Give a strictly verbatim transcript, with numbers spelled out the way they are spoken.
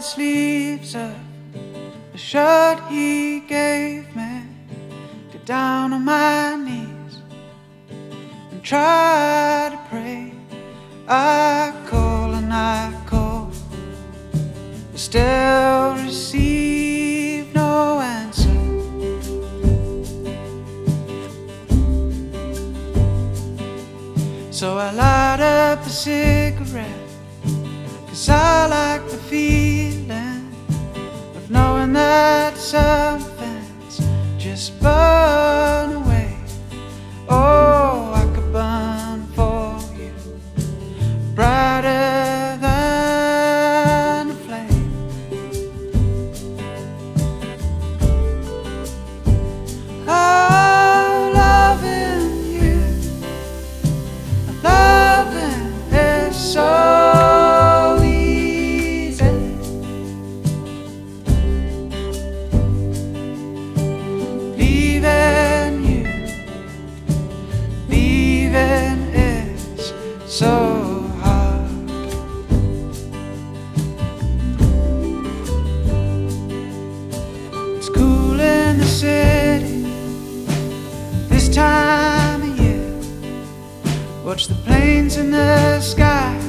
the sleeves of the shirt he gave me, get down on my knees and try to pray. I call and I call, but still receive no answer. So I light up a cigarette, 'cause I like the feeling of knowing that something's just burn away. Oh, I could burn for you, brighter than a flame. Oh, loving you, loving is so so hard. It's cool in the city this time of year. Watch the planes in the sky